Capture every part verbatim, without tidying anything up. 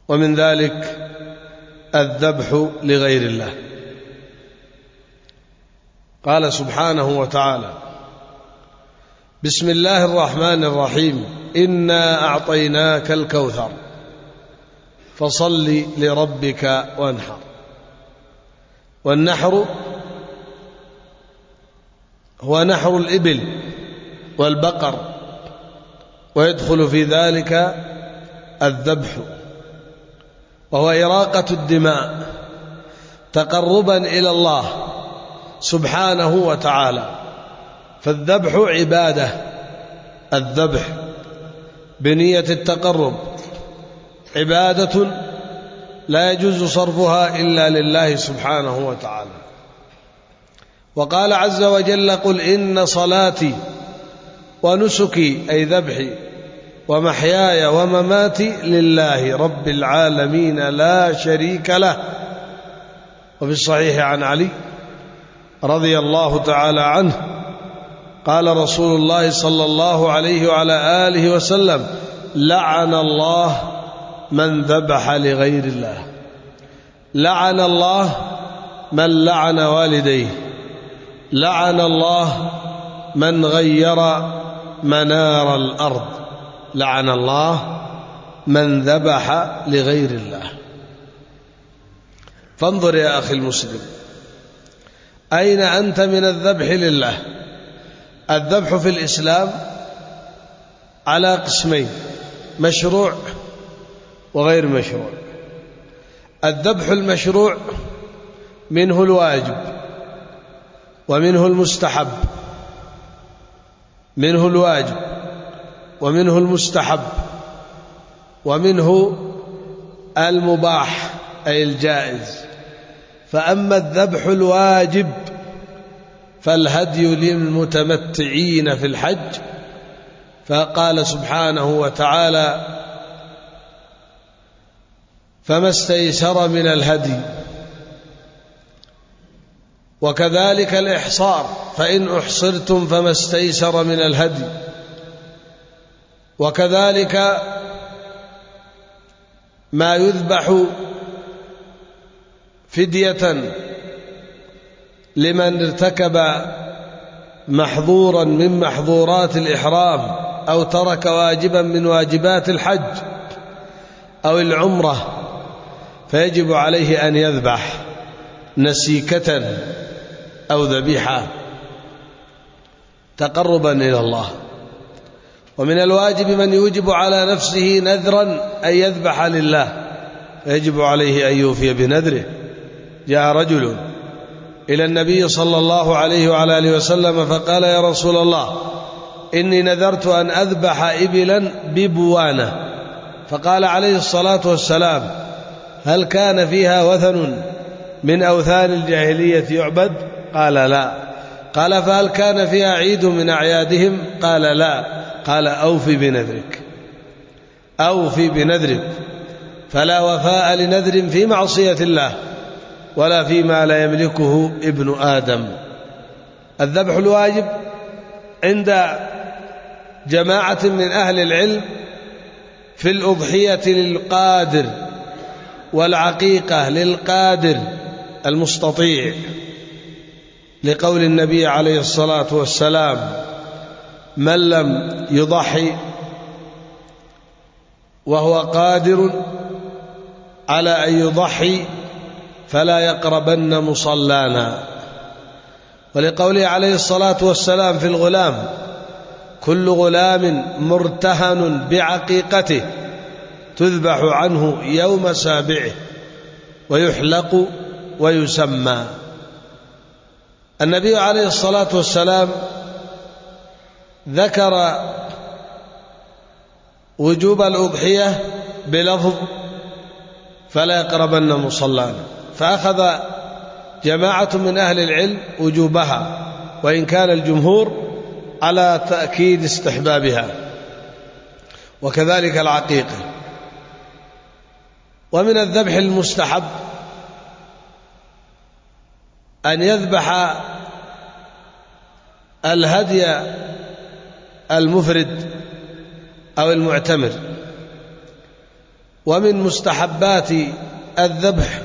ومن ذلك الذبح لغير الله. قال سبحانه وتعالى: بسم الله الرحمن الرحيم إنا أعطيناك الكوثر فصل لربك وانحر. والنحر هو نحر الإبل والبقر، ويدخل في ذلك الذبح، وهو إراقة الدماء تقربا إلى الله سبحانه وتعالى. فالذبح عبادة، الذبح بنية التقرب عبادة لا يجوز صرفها إلا لله سبحانه وتعالى. وقال عز وجل: قل إن صلاتي ونسكي أي ذبحي ومحياي ومماتي لله رب العالمين لا شريك له. وفي الصحيح عن علي رضي الله تعالى عنه قال رسول الله صلى الله عليه وعلى آله وسلم: لعن الله من ذبح لغير الله، لعن الله من لعن والديه، لعن الله من غير منار الأرض، لعن الله من ذبح لغير الله. فانظر يا أخي المسلم، أين أنت من الذبح لله؟ الذبح في الإسلام على قسمين: مشروع وغير مشروع. الذبح المشروع منه الواجب ومنه المستحب، منه الواجب ومنه المستحب ومنه المباح أي الجائز. فأما الذبح الواجب فالهدي للمتمتعين في الحج، فقال سبحانه وتعالى: فما استيسر من الهدي. وكذلك الإحصار، فإن أحصرتم فما استيسر من الهدي. وكذلك ما يذبح فدية لمن ارتكب محظورا من محظورات الإحرام أو ترك واجبا من واجبات الحج أو العمرة، فيجب عليه أن يذبح نسيكة أو ذبيحة تقربا إلى الله. ومن الواجب من يوجب على نفسه نذرا أن يذبح لله، فيجب عليه أن يوفي بنذره. جاء رجل إلى النبي صلى الله عليه وعلى آله وسلم فقال: يا رسول الله، إني نذرت أن أذبح إبلا ببوانة. فقال عليه الصلاة والسلام: هل كان فيها وثن من أوثان الجاهلية يعبد؟ قال: لا. قال: فهل كان فيها عيد من أعيادهم؟ قال: لا. قال: أوفي بنذرك، أوفي بنذرك، فلا وفاء لنذر في معصية الله ولا فيما لا يملكه ابن آدم. الذبح الواجب عند جماعة من أهل العلم في الأضحية للقادر والعقيقة للقادر المستطيع، لقول النبي عليه الصلاة والسلام: من لم يضحي وهو قادر على أن يضحي فلا يقربن مصلانا. ولقوله عليه الصلاة والسلام في الغلام: كل غلام مرتهن بعقيقته تذبح عنه يوم سابعه ويحلق ويسمى. النبي عليه الصلاة والسلام ذكر وجوب الأضحية بلفظ فلا يقربن مصلانا، فأخذ جماعة من أهل العلم وجوبها، وإن كان الجمهور على تأكيد استحبابها. وكذلك العقيقة. ومن الذبح المستحب أن يذبح الهدي المفرد أو المعتمر، ومن مستحبات الذبح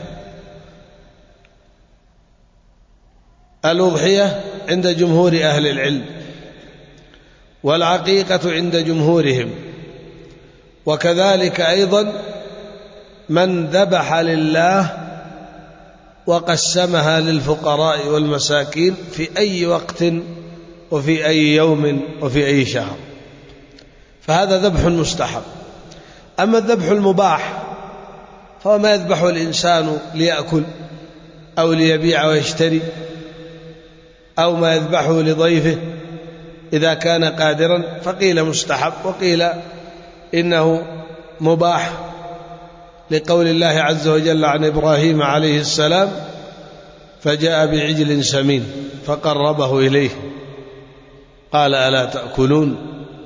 الأضحية عند جمهور أهل العلم، والعقيقة عند جمهورهم، وكذلك أيضا من ذبح لله وقسمها للفقراء والمساكين في أي وقت وفي أي يوم وفي أي شهر، فهذا ذبح مستحب. أما الذبح المباح فهو ما يذبحه الإنسان ليأكل أو ليبيع ويشتري، أو ما يذبحه لضيفه إذا كان قادرا، فقيل مستحب وقيل إنه مباح، لقول الله عز وجل عن إبراهيم عليه السلام: فجاء بعجل سمين فقربه إليه قال ألا تأكلون.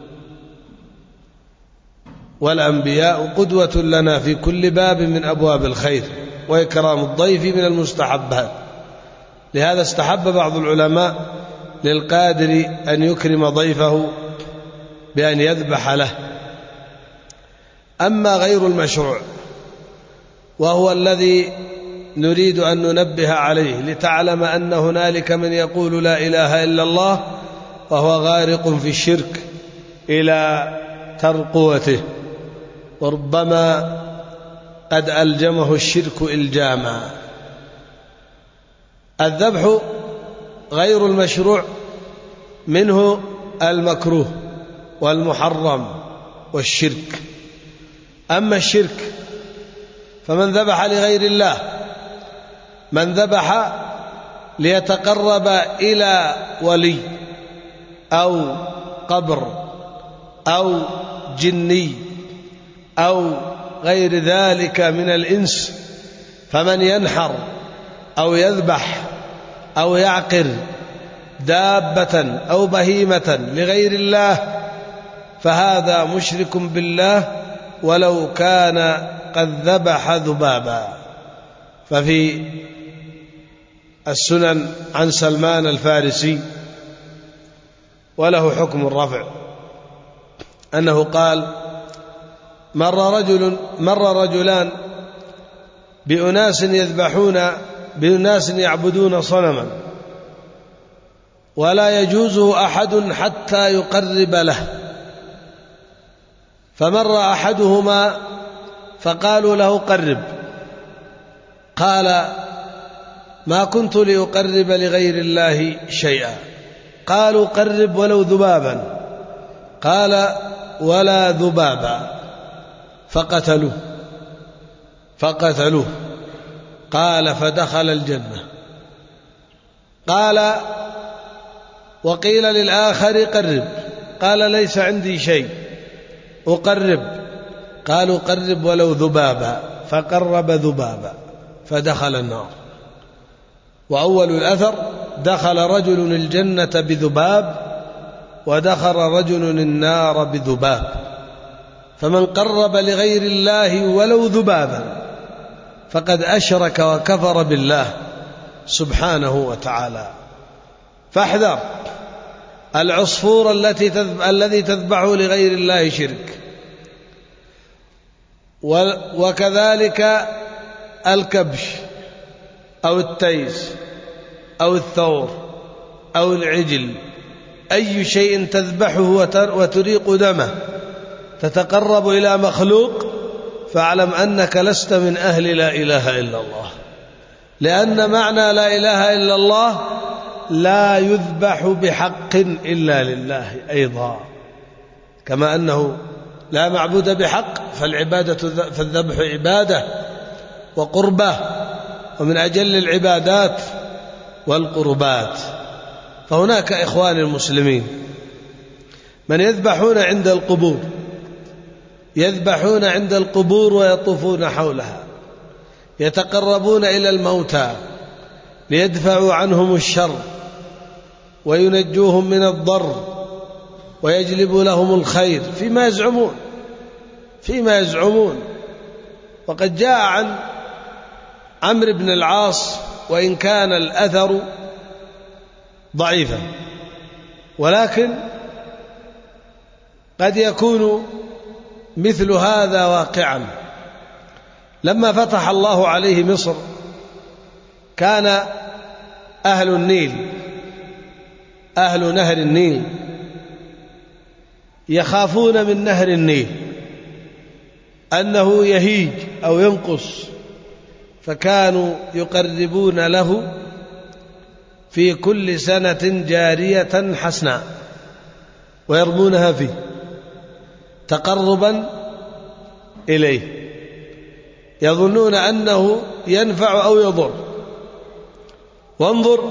والأنبياء قدوة لنا في كل باب من أبواب الخير، وإكرام الضيف من المستحبات، لهذا استحب بعض العلماء للقادر أن يكرم ضيفه بأن يذبح له. أما غير المشروع وهو الذي نريد أن ننبه عليه لتعلم أن هنالك من يقول لا إله إلا الله وهو غارق في الشرك إلى ترقوته، وربما قد ألجمه الشرك إلجاما. الذبح غير المشروع منه المكروه والمحرم والشرك. أما الشرك فمن ذبح لغير الله، من ذبح ليتقرب إلى ولي أو قبر أو جني أو غير ذلك من الإنس، فمن ينحر أو يذبح أو يعقر دابة أو بهيمة لغير الله فهذا مشرك بالله ولو كان قد ذبح ذبابا. ففي السنن عن سلمان الفارسي وله حكم الرفع أنه قال: مر رجل مر رجلان بأناس يذبحون بأناس يعبدون صنما ولا يجوزه أحد حتى يقرب له، فمر أحدهما فقالوا له: قرب. قال: ما كنت لأقرب لغير الله شيئا. قالوا: قرب ولو ذبابا. قال: ولا ذبابا. فقتلوه فقتلوه قال: فدخل الجنة. قال: وقيل للآخر: قرب. قال: ليس عندي شيء أقرب. قالوا: قرب ولو ذبابا. فقرب ذبابا فدخل النار. وأول الأثر: دخل رجل الجنة بذباب ودخل رجل النار بذباب. فمن قرب لغير الله ولو ذبابا فقد أشرك وكفر بالله سبحانه وتعالى. فاحذر العصفور التي الذي تذبحه لغير الله شرك، وكذلك الكبش أو التيس أو الثور أو العجل، أي شيء تذبحه وتريق دمه تتقرب إلى مخلوق فاعلم أنك لست من أهل لا إله إلا الله، لأن معنى لا إله إلا الله لا يذبح بحق إلا لله أيضا، كما أنه لا معبود بحق فالعبادة فالذبح عبادة وقربة ومن أجل العبادات والقربات. فهناك إخوان المسلمين من يذبحون عند القبور يذبحون عند القبور ويطوفون حولها، يتقربون إلى الموتى ليدفعوا عنهم الشر وينجوهم من الضر ويجلبوا لهم الخير فيما يزعمون فيما يزعمون وقد جاء عن عمرو بن العاص، وإن كان الأثر ضعيفا ولكن قد يكون مثل هذا واقعا، لما فتح الله عليه مصر كان أهل النيل أهل نهر النيل يخافون من نهر النيل أنه يهيج أو ينقص، فكانوا يقربون له في كل سنة جارية حسناء ويرمونها فيه تقربا إليه، يظنون أنه ينفع أو يضر. وانظر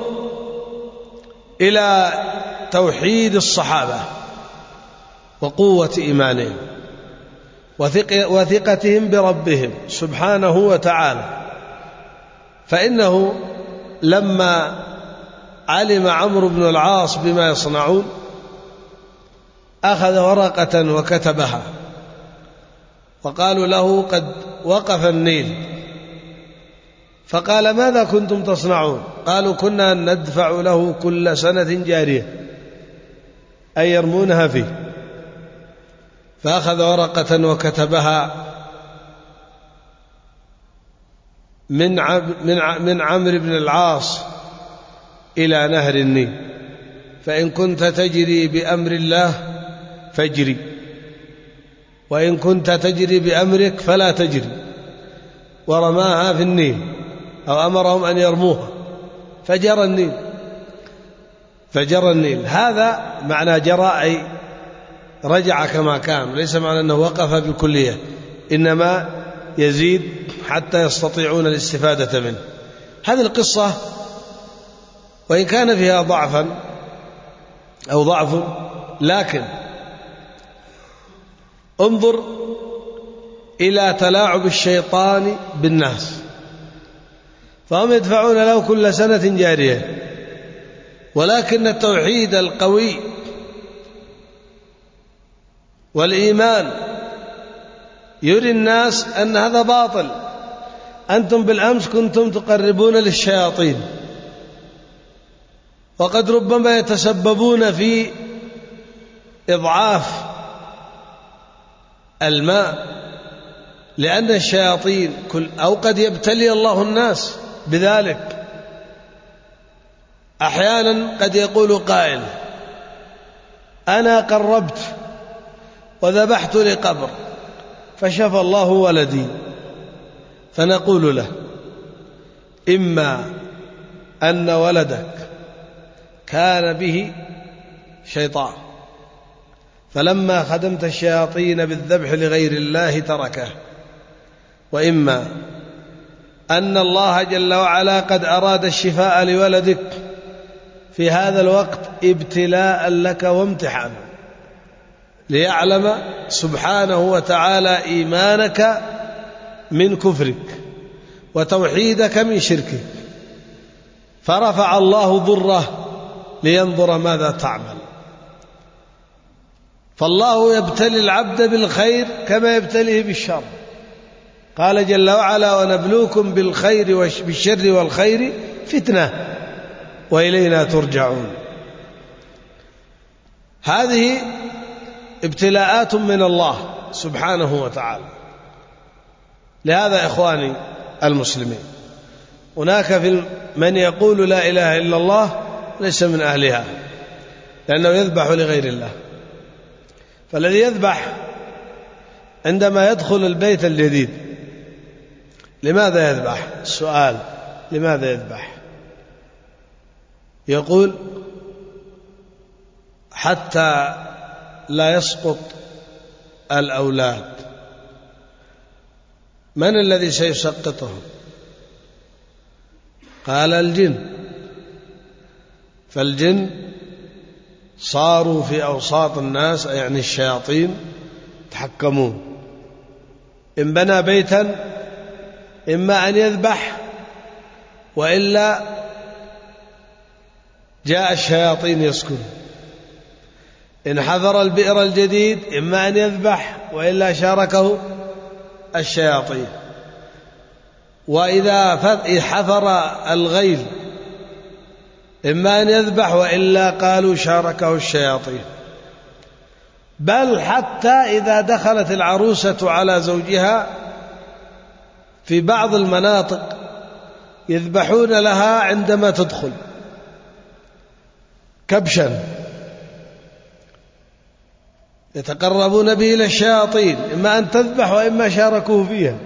إلى توحيد الصحابة وقوة إيمانهم وثقتهم بربهم سبحانه وتعالى، فإنه لما علم عمرو بن العاص بما يصنعون أخذ ورقة وكتبها وقالوا له قد وقف النيل، فقال ماذا كنتم تصنعون؟ قالوا كنا ندفع له كل سنة جارية أي يرمونها فيه. فأخذ ورقة وكتبها من من عمرو بن العاص إلى نهر النيل، فإن كنت تجري بأمر الله فاجري، وإن كنت تجري بأمرك فلا تجري، ورماها في النيل أو أمرهم أن يرموها فجرى النيل فجرى النيل هذا معنى جرى أي رجع كما كان، ليس معنى أنه وقف بالكلية، إنما يزيد حتى يستطيعون الاستفادة منه. هذه القصة وإن كان فيها ضعفا أو ضعف، لكن انظر إلى تلاعب الشيطان بالناس، فهم يدفعون له كل سنة جارية، ولكن التوحيد القوي والإيمان يري الناس أن هذا باطل. أنتم بالأمس كنتم تقربون للشياطين، وقد ربما يتسببون في إضعاف الماء، لأن الشياطين كل أو قد يبتلي الله الناس بذلك. أحيانا قد يقول قائل أنا قربت وذبحت لقبر فشفى الله ولدي، فنقول له إما أن ولدك كان به شيطان فلما خدمت الشياطين بالذبح لغير الله تركه، وإما أن الله جل وعلا قد أراد الشفاء لولدك في هذا الوقت ابتلاء لك وامتحانا، ليعلم سبحانه وتعالى إيمانك من كفرك وتوحيدك من شركك، فرفع الله ضره لينظر ماذا تعمل. فالله يبتلي العبد بالخير كما يبتليه بالشر، قال جل وعلا ونبلوكم بالخير بالشر والخير فتنة وإلينا ترجعون. هذه ابتلاءات من الله سبحانه وتعالى. لهذا إخواني المسلمين هناك في من يقول لا إله إلا الله ليس من أهلها، لأنه يذبح لغير الله. فالذي يذبح عندما يدخل البيت الجديد لماذا يذبح؟ السؤال لماذا يذبح؟ يقول حتى لا يسقط الأولاد. من الذي سيسقطهم؟ قال الجن. فالجن صاروا في أوساط الناس يعني الشياطين يتحكمون، إن بنى بيتا إما أن يذبح وإلا جاء الشياطين يسكن، إن حفر البئر الجديد إما أن يذبح وإلا شاركه الشياطين، وإذا حفر الغيل إما أن يذبح وإلا قالوا شاركه الشياطين. بل حتى إذا دخلت العروسة على زوجها في بعض المناطق يذبحون لها عندما تدخل كبشا يتقربون به إلى الشياطين، إما أن تذبح وإما شاركوه فيها.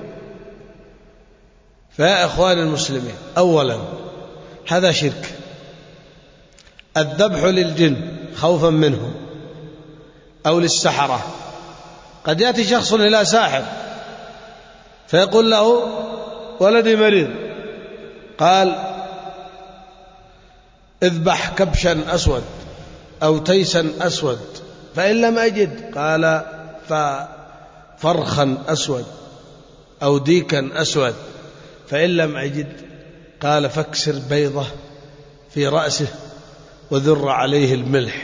فيا إخوان المسلمين، أولا هذا شرك، الذبح للجن خوفا منهم أو للسحرة. قد يأتي شخص إلى ساحر فيقول له ولدي مريض، قال اذبح كبشا أسود أو تيسا أسود، فإن لم أجد قال ففرخا أسود أو ديكا أسود، فإن لم أجد قال فاكسر بيضة في رأسه وذر عليه الملح.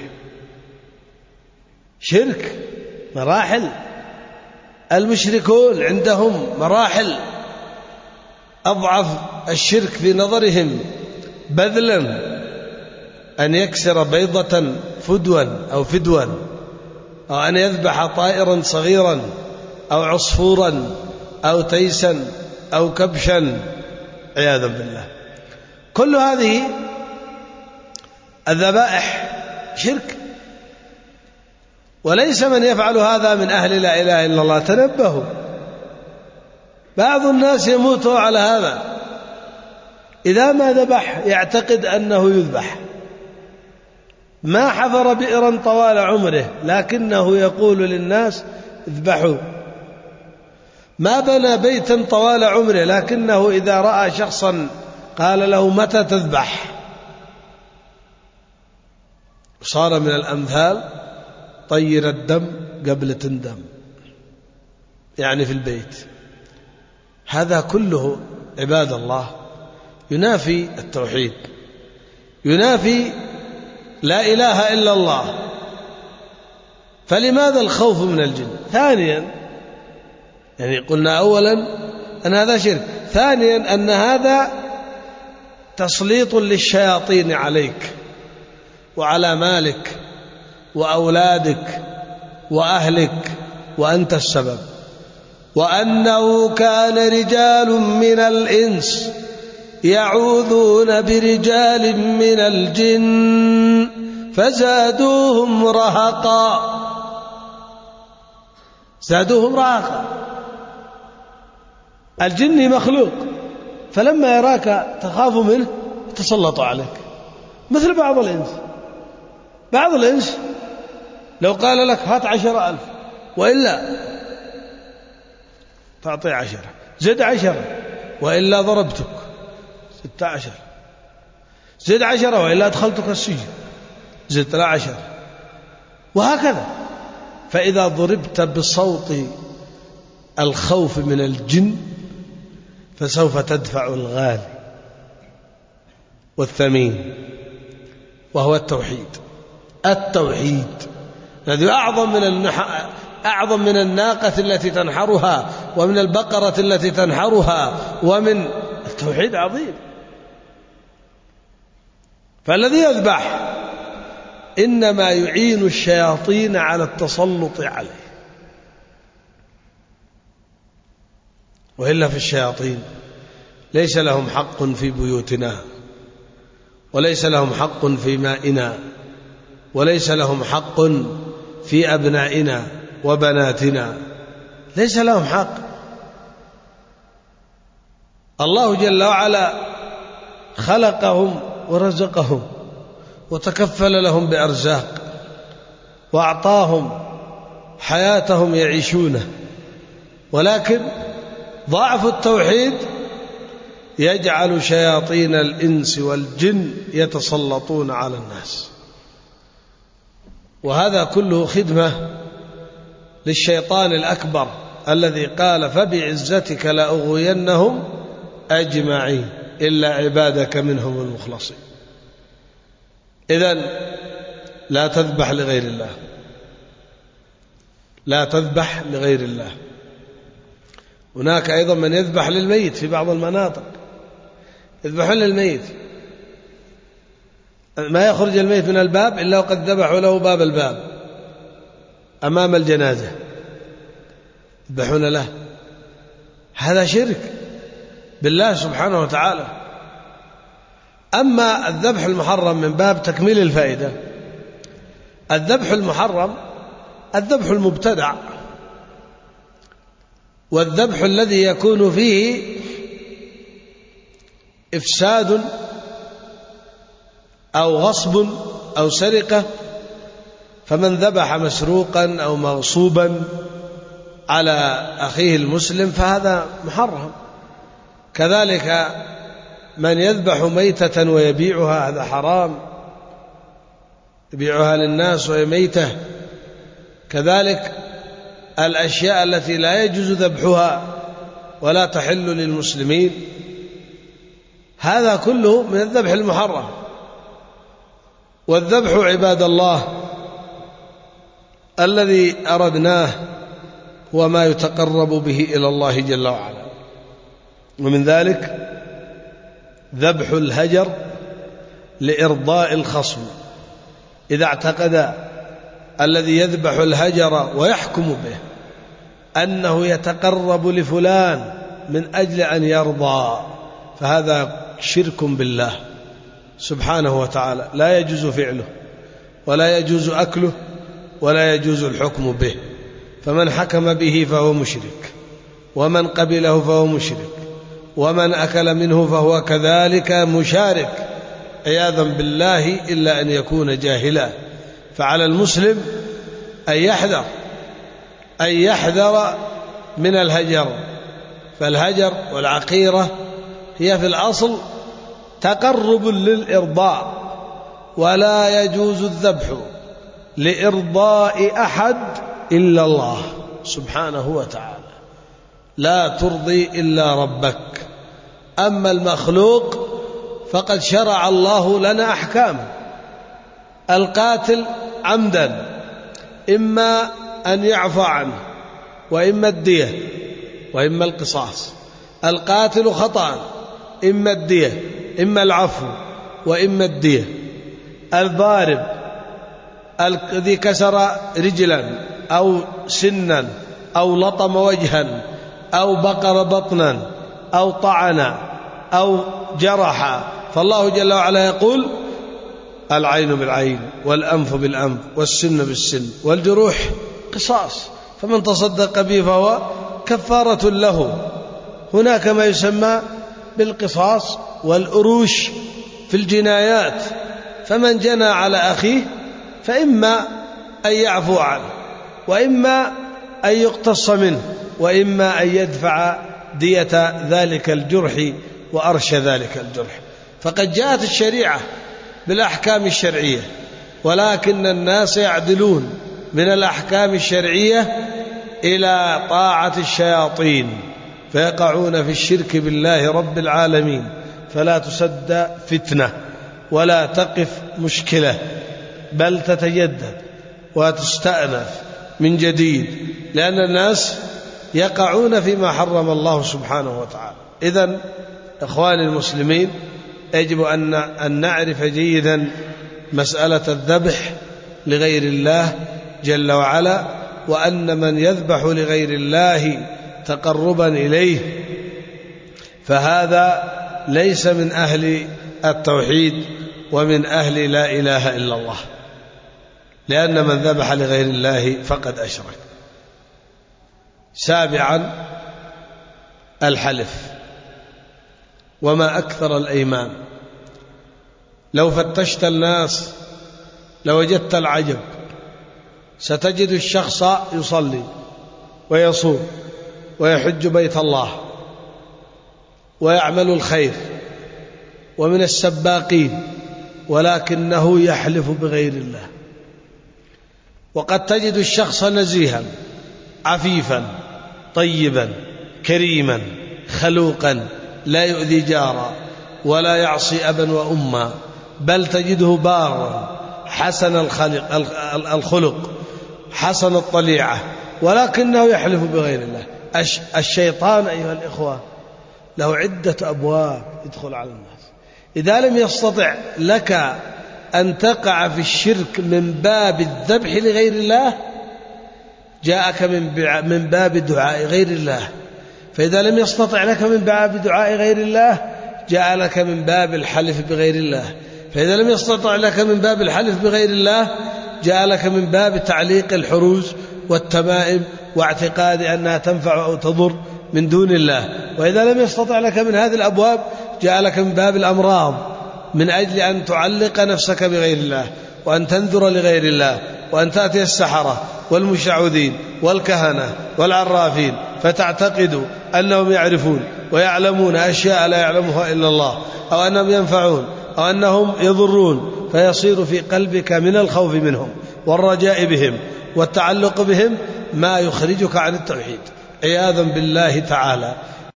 شرك مراحل، المشركون عندهم مراحل. أضعف الشرك في نظرهم بذلا أن يكسر بيضة فدوا أو فدوا، أو أن يذبح طائرا صغيرا أو عصفورا أو تيسا أو كبشا عياذا بالله. كل هذه الذبائح شرك، وليس من يفعل هذا من أهل لا إله إلا الله. تنبهوا، بعض الناس يموت على هذا، إذا ما ذبح يعتقد أنه يذبح، ما حفر بئرا طوال عمره لكنه يقول للناس اذبحوا، ما بنى بيتا طوال عمره لكنه إذا رأى شخصا قال له متى تذبح. صار من الأمثال طير الدم قبل تندم، يعني في البيت. هذا كله عباد الله ينافي التوحيد، ينافي لا إله إلا الله. فلماذا الخوف من الجن؟ ثانيا، يعني قلنا أولا أن هذا شرك، ثانيا أن هذا تسليط للشياطين عليك وعلى مالك وأولادك وأهلك، وأنت السبب. وأنه كان رجال من الإنس يعوذون برجال من الجن فزادوهم رهقا، زادوهم رهقا. الجن مخلوق، فلما يراك تخاف منه يتسلط عليك، مثل بعض الإنس. بعض الإنس لو قال لك هات عشر ألف وإلا تعطي عشرة، زد عشرة وإلا ضربتك، ستة عشر، زد عشرة وإلا أدخلتك السجن، زد لا عشرة، وهكذا. فإذا ضربت بصوت الخوف من الجن فسوف تدفع الغالي والثمين، وهو التوحيد. التوحيد الذي أعظم من النح... أعظم من الناقة التي تنحرها ومن البقرة التي تنحرها، ومن التوحيد عظيم. فالذي يذبح إنما يعين الشياطين على التسلط عليه، وإلا في الشياطين ليس لهم حق في بيوتنا، وليس لهم حق في مائنا، وليس لهم حق في أبنائنا وبناتنا، ليس لهم حق. الله جل وعلا خلقهم ورزقهم وتكفل لهم بأرزاق وأعطاهم حياتهم يعيشونه، ولكن ضعف التوحيد يجعل شياطين الإنس والجن يتسلطون على الناس، وهذا كله خدمة للشيطان الأكبر الذي قال فبعزتك لأغوينهم أجمعين إلا عبادك منهم المخلصين. إذن لا تذبح لغير الله، لا تذبح لغير الله. هناك أيضا من يذبح للميت في بعض المناطق، يذبحون للميت، ما يخرج الميت من الباب إلا وقد ذبحوا له باب الباب أمام الجنازة، يذبحون له. هذا شرك، بالله سبحانه وتعالى. أما الذبح المحرم من باب تكميل الفائدة، الذبح المحرم الذبح المبتدع، والذبح الذي يكون فيه إفساد أو غصب أو سرقة، فمن ذبح مسروقا أو مغصوبا على أخيه المسلم فهذا محرم. كذلك من يذبح ميتة ويبيعها هذا حرام، يبيعها للناس وهي ميتة. كذلك الأشياء التي لا يجوز ذبحها ولا تحل للمسلمين، هذا كله من الذبح المحرم. والذبح عباد الله الذي أردناه هو ما يتقرب به إلى الله جل وعلا، ومن ذلك ذبح الهجر لإرضاء الخصم. إذا اعتقد الذي يذبح الهجر ويحكم به أنه يتقرب لفلان من أجل أن يرضى، فهذا شرك بالله سبحانه وتعالى، لا يجوز فعله ولا يجوز أكله ولا يجوز الحكم به. فمن حكم به فهو مشرك، ومن قبله فهو مشرك، ومن أكل منه فهو كذلك مشارك عياذا بالله، إلا أن يكون جاهلا. فعلى المسلم أن يحذر أن يحذر من الهجر. فالهجر والعقيرة هي في الأصل تقرب للإرضاء، ولا يجوز الذبح لإرضاء أحد إلا الله سبحانه وتعالى، لا ترضي إلا ربك. أما المخلوق فقد شرع الله لنا أحكام. القاتل عمدا إما أن يعفى عنه، وإما الدية وإما القصاص. القاتل خطأ إما الدية إما العفو وإما الدية. الضارب الذي كسر رجلا أو سنا أو لطم وجها أو بقر بطنا أو طعن أو جرح، فالله جل وعلا يقول العين بالعين والأنف بالأنف والسن بالسن والجروح قصاص، فمن تصدق به فهو كفارة له. هناك ما يسمى بالقصاص والأروش في الجنايات، فمن جنى على أخيه فإما أن يعفو عنه، وإما أن يقتص منه، وإما أن يدفع دية ذلك الجرح وأرش ذلك الجرح. فقد جاءت الشريعة بالأحكام الشرعية، ولكن الناس يعدلون من الأحكام الشرعية إلى طاعة الشياطين، فيقعون في الشرك بالله رب العالمين، فلا تسد فتنة ولا تقف مشكلة، بل تتجدد وتستأنف من جديد، لأن الناس يقعون فيما حرم الله سبحانه وتعالى. إذن إخواني المسلمين، يجب أن نعرف جيدا مسألة الذبح لغير الله جل وعلا، وأن من يذبح لغير الله تقربا إليه فهذا ليس من أهل التوحيد ومن أهل لا إله إلا الله، لأن من ذبح لغير الله فقد أشرك. سابعا الحلف، وما أكثر الأيمان. لو فتشت الناس لوجدت العجب، ستجد الشخص يصلي ويصوم ويحج بيت الله ويعمل الخير ومن السباقين، ولكنه يحلف بغير الله. وقد تجد الشخص نزيها عفيفا طيبا كريما خلوقا، لا يؤذي جارا ولا يعصي أبا وأما، بل تجده بارا حسن الخلق حسن الطليعة، ولكنه يحلف بغير الله. الشيطان أيها الإخوة له عدة أبواب يدخل على الناس. إذا لم يستطع لك أن تقع في الشرك من باب الذبح لغير الله، جاءك من باب دعاء غير الله، فإذا لم يستطع لك من باب دعاء غير الله جاء لك من باب الحلف بغير الله، فإذا لم يستطع لك من باب الحلف بغير الله جاء لك من باب تعليق الحروز والتمائم واعتقاد أنها تنفع أو تضر من دون الله. وإذا لم يستطع لك من هذه الأبواب جاء لك من باب الأمراض، من أجل أن تعلق نفسك بغير الله وأن تنذر لغير الله وأن تأتي السحرة والمشعوذين والكهنة والعرافين فتعتقد أنهم يعرفون ويعلمون أشياء لا يعلمها إلا الله، أو أنهم ينفعون أو أنهم يضرون، فيصير في قلبك من الخوف منهم والرجاء بهم والتعلق بهم ما يخرجك عن التوحيد عياذا بالله تعالى.